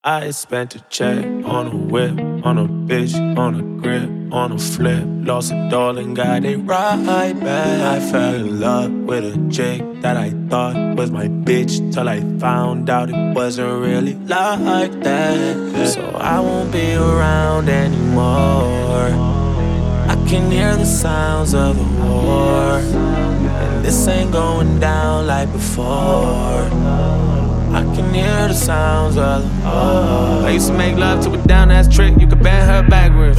I spent a check on a whip, on a bitch, on a grip, on a flip. Lost it all and got it right back. I fell in love with a chick that I thought was my bitch, till I found out it wasn't really like that. So I won't be around anymore. I can hear the sounds of the war, and this ain't going down like before. I can hear the sounds of the I used to make love to a down-ass trick, you could bend her backwards.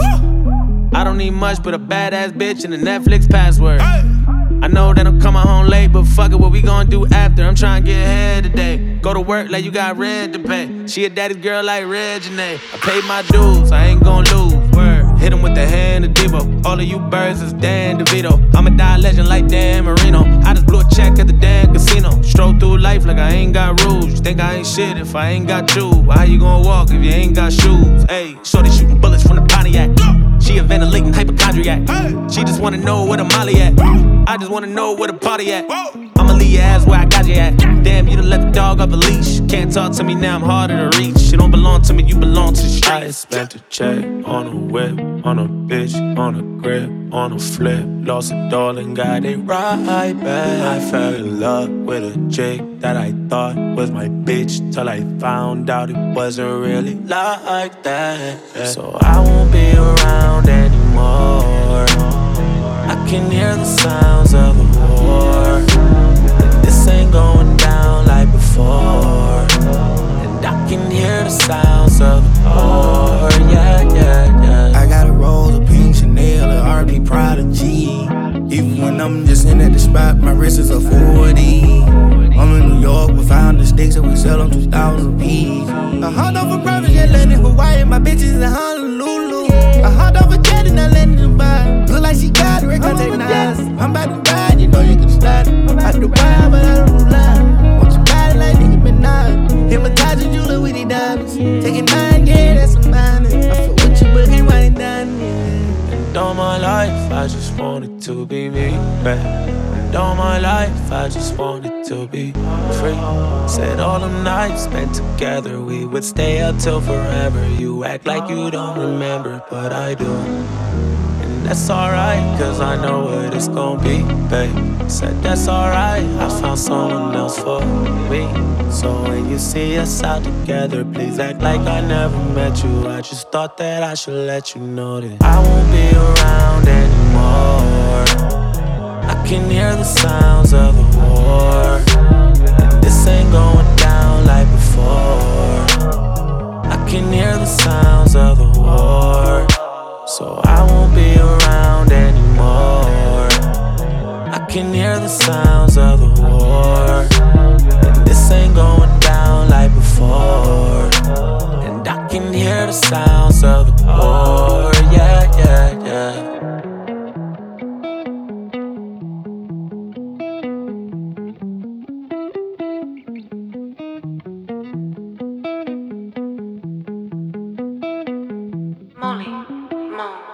I don't need much but a badass bitch and a Netflix password. I know that I'm coming home late, but fuck it, what we gon' do after? I'm tryna get ahead today. Go to work like you got rent to pay. She a daddy's girl like Reginae. I paid my dues, I ain't gon' lose. Word. Hit him with the hand of Devo. All of you birds is Dan DeVito. I'ma die legend like Dan Marino. I just blew a check at the damn casino. Stroll through life like I ain't got rules. You think I ain't shit if I ain't got you? How you gon' walk if you ain't got shoes? Ayy, shorty shooting bullets from the Pontiac. She a ventilating hypochondriac. She just wanna know where the molly at. I just wanna know where the party at. I'ma leave your ass where I got you at. Damn, you done let the dog off the leash. Can't talk to me now, I'm harder to reach. You don't belong to me, you belong to the streets. I spent a check on a whip, on a bitch, on a grip, on a flip. Lost it all and got it right back. I fell in love with a chick that I thought was my bitch, till I found out it wasn't really like that. So I won't be around anymore. I can hear the sounds of the war, and this ain't going down like before. And I can hear the sounds of the war, yeah. I got a roll of pink Chanel and RP Prodigy. Even when I'm just in at the spot, my wrist is a 40. I'm in New York, we found the sticks and we sell them 2,000 apiece. I hopped off a private jet landing Hawaii, my bitches in Honolulu. I hopped off a jet and I landed in Dubai. Look like she got it, contact nice. I'm about to ride, you know you can slide. I do ride, but I don't lie. Want your body like Nicki Minaj. Hypnotize you, jeweler with these diamonds. Taking 9, yeah, that's a minus. I feel with you, but can't write it down, yeah. And all my life, I just wanted to be me, babe. And all my life, I just wanted to be free. Said all the nights spent together, we would stay up till forever. You act like you don't remember, but I do. And that's alright, cause I know what it's gon' be, babe. Said that's alright, I found someone else for me. So when you see us out together, please act like I never met you. I just thought that I should let you know that I won't be around anymore. I can hear the sounds of the war, and this ain't going down like before. I can hear the sounds of the war, so I won't be around anymore. I can hear the sounds of the war, and this ain't going down like before. And I can hear the sounds of the war, yeah. Molly, Mo.